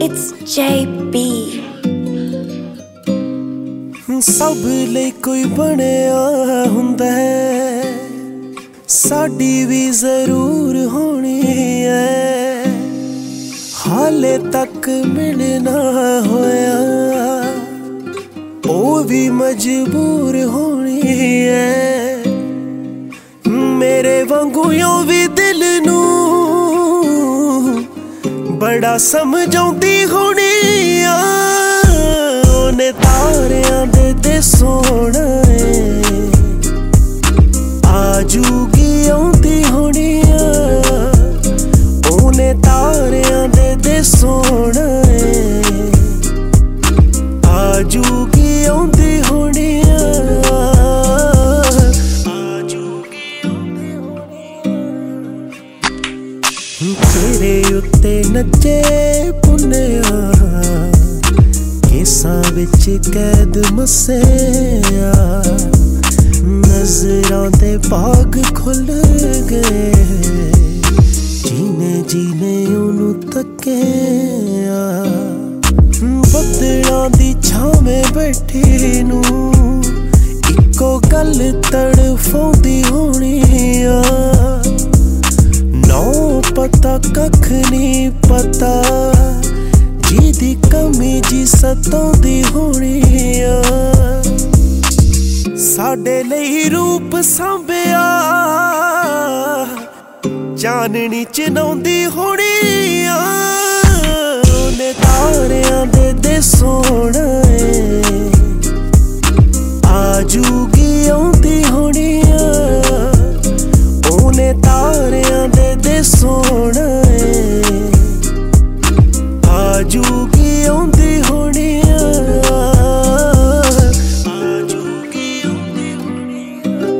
It's JB। सब ਲਈ कोई ਬਣਿਆ ਹੁੰਦਾ ਹੈ, ਸਾਡੀ ਵੀ ਜ਼ਰੂਰ ਹੋਣੀ ਹੈ। ਹਾਲੇ ਤੱਕ ਮਿਲਣਾ ਹੋਇਆ, ਉਹ ਵੀ ਮਜਬੂਰ ਹੋਣੀ ਹੈ। ਮੇਰੇ ਵਾਂਗੂ ਉਹ ਵੀ ਦਿਲ ਨੂੰ ਬੜਾ ਸਮਝਾਉਂਦੀ ਹੋਣੀ ਆ। ਉਹਨੇ ਤਾਰਿਆਂ ਦੇ ਸੋਹਣਾ ਆਜੂਗੀ ਆਉਂਦੀ ਹੋਣੀ ਆ। ਉਹਨੇ ਤਾਰਿਆਂ ਦੇ ਸੋਹਣਾ ਆਜੂਗੀ ਆਉਂਦੀ ਹੋਣੀ ਆ। ਤੇਰੇ ਉੱਤੇ ਨੱਚੇ ਪੁੰਨਿਆ, ਕੇਸਾਂ ਵਿੱਚ ਕੈਦ ਮੱਸਿਆ। ਨਜ਼ਰਾਂ ਦੇ ਬਾਗ ਖੁੱਲ ਗਏ, ਜੀਨੇ ਜੀਨੇ ਉਹਨੂੰ ਤੱਕਿਆ। ਬੱਦਲਾਂ ਦੀ ਛਾਵੇਂ ਬੈਠੀ ਨੂੰ ਇੱਕੋ ਗੱਲ ਤੜਫਾਉਂਦੀ ਹੋਣੀ ਆ। ਨੌ ਪਤਾ ਕੱਖ ਨਹੀਂ ਪਤਾ, ਜਿਹਦੀ ਕਮੀ ਜੀ ਸਤਾਉਂਦੀ ਹੋਣੀ ਆ। ਸਾਡੇ ਲਈ ਰੂਪ ਸਾਂਭਿਆ, ਚਾਨਣੀ ਚਨਾਉਂਦੀ ਹੋਣੀ ਆ। ਉਹਨੇ ਤਾਰਿਆਂ ਦੇ ਸੋਹਣਾ ਆਜੂਗੀ ਆਉਂਦੀ ਹੋਣੀ ਆ। ਉਹਨੇ ਤਾਰਿਆਂ ਦੇ ਸੋਹਣਾ ਆਜੂਗੀ ਆਉਂਦੀ ਹੋਣੀ ਆ। ਆਜੂਗੀ ਆਉਂਦੀ ਹੋਣੀ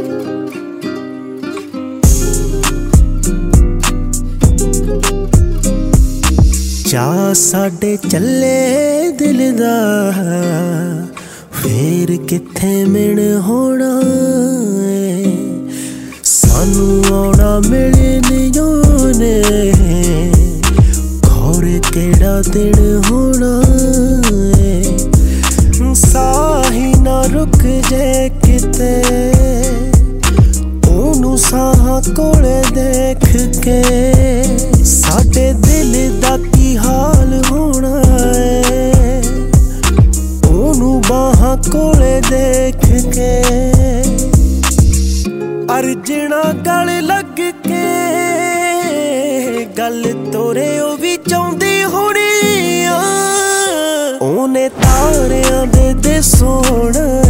ਆ। ਚਾਅ ਸਾਡੇ ਚੱਲੇ ਦਿਲ ਦਾ, ਫੇਰ ਕਿੱਥੇ ਮਿਣ ਹੋਣਾ ਏ। ਸਾਨੂੰ ਆਉਣਾ ਮਿਲਣ ਉਹਨੇ, ਖੌਰੇ ਕਿਹੜਾ ਦਿਨ ਹੋਣਾ ਏ। ਸਾਹੀ ਨਾ ਰੁਕ ਜੇ ਕਿਤੇ, ਉਹਨੂੰ ਸਾਹਾਂ ਕੋਲੇ ਦੇਖ ਕੇ। ਸਾਡੇ ਦਿਲ ਦਾ ਕੀ ਹਾਲ ਹੋਣਾ ਏ, ਉਹਨੂੰ ਬਾਹਾਂ ਕੋਲੇ ਦੇਖ ਕੇ। ਅਰਜਣਾ ਗਲ ਲੱਗ ਕੇ ਗੱਲ ਤੋਰੇ ਉਹ ਵੀ ਚਾਹੁੰਦੀ ਹੋਣੀ ਆ। ਉਹਨੇ ਤਾਰਿਆਂ ਦੇ ਸੋਹਣਾ